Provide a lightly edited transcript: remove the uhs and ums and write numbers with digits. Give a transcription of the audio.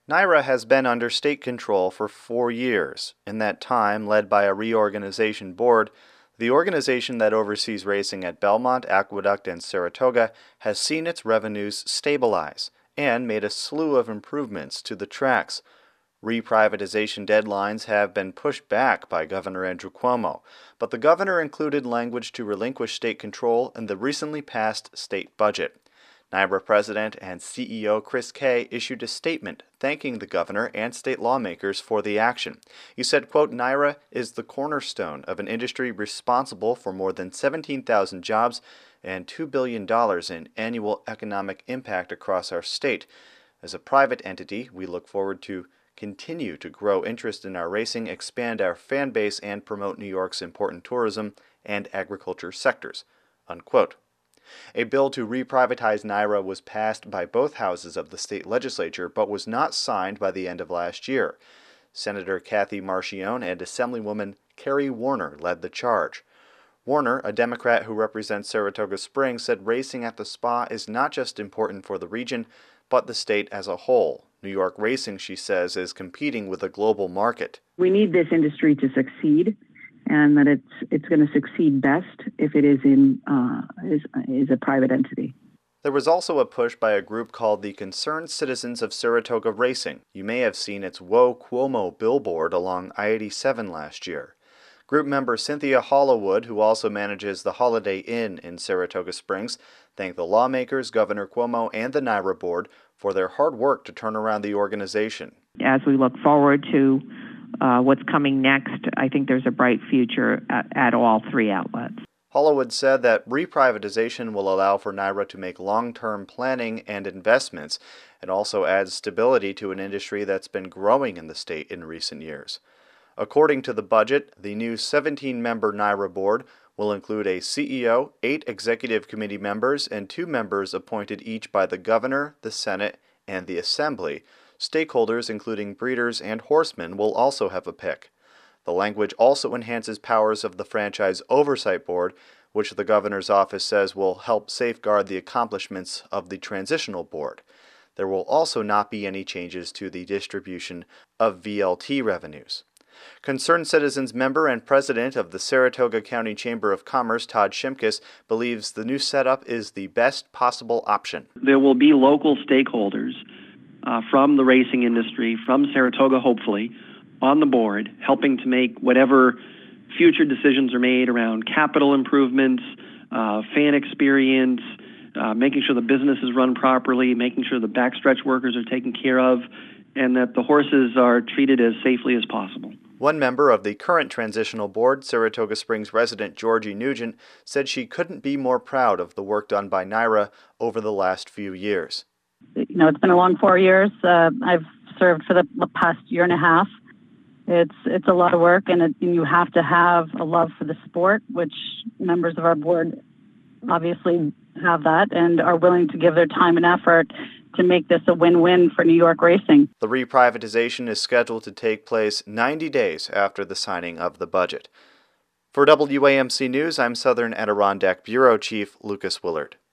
NYRA has been under state control for 4 years. In that time, led by a reorganization board, the organization that oversees racing at Belmont, Aqueduct, and Saratoga has seen its revenues stabilize and made a slew of improvements to the tracks. Reprivatization deadlines have been pushed back by Governor Andrew Cuomo, but the governor included language to relinquish state control in the recently passed state budget. NYRA President and CEO Chris Kay issued a statement thanking the governor and state lawmakers for the action. He said, quote, NYRA is the cornerstone of an industry responsible for more than 17,000 jobs and $2 billion in annual economic impact across our state. As a private entity, we look forward to continue to grow interest in our racing, expand our fan base, and promote New York's important tourism and agriculture sectors, unquote. A bill to reprivatize NYRA was passed by both houses of the state legislature but was not signed by the end of last year. Senator Kathy Marchione and Assemblywoman Kerry Warner led the charge. Warner, a Democrat who represents Saratoga Springs, said racing at the spa is not just important for the region, but the state as a whole. New York racing, she says, is competing with a global market. We need this industry to succeed, and that it's going to succeed best if it is is a private entity. There was also a push by a group called the Concerned Citizens of Saratoga Racing. You may have seen its Whoa Cuomo billboard along I-87 last year. Group member Cynthia Hollowood, who also manages the Holiday Inn in Saratoga Springs, thanked the lawmakers, Governor Cuomo, and the NYRA board for their hard work to turn around the organization. As we look forward to what's coming next, I think there's a bright future at all three outlets. Hollowood said that reprivatization will allow for NYRA to make long-term planning and investments and also adds stability to an industry that's been growing in the state in recent years. According to the budget, the new 17-member NYRA board will include a CEO, 8 executive committee members, and 2 members appointed each by the governor, the Senate, and the Assembly. Stakeholders, including breeders and horsemen, will also have a pick. The language also enhances powers of the Franchise Oversight Board, which the governor's office says will help safeguard the accomplishments of the Transitional Board. There will also not be any changes to the distribution of VLT revenues. Concerned Citizens member and president of the Saratoga County Chamber of Commerce, Todd Shimkus, believes the new setup is the best possible option. There will be local stakeholders from the racing industry, from Saratoga hopefully, on the board, helping to make whatever future decisions are made around capital improvements, fan experience, making sure the business is run properly, making sure the backstretch workers are taken care of, and that the horses are treated as safely as possible. One member of the current transitional board, Saratoga Springs resident Georgie Nugent, said she couldn't be more proud of the work done by NYRA over the last few years. You know, it's been a long 4 years. I've served for the past year and a half. It's a lot of work, and you have to have a love for the sport, which members of our board obviously have that and are willing to give their time and effort to make this a win-win for New York racing. The reprivatization is scheduled to take place 90 days after the signing of the budget. For WAMC News, I'm Southern Adirondack Bureau Chief Lucas Willard.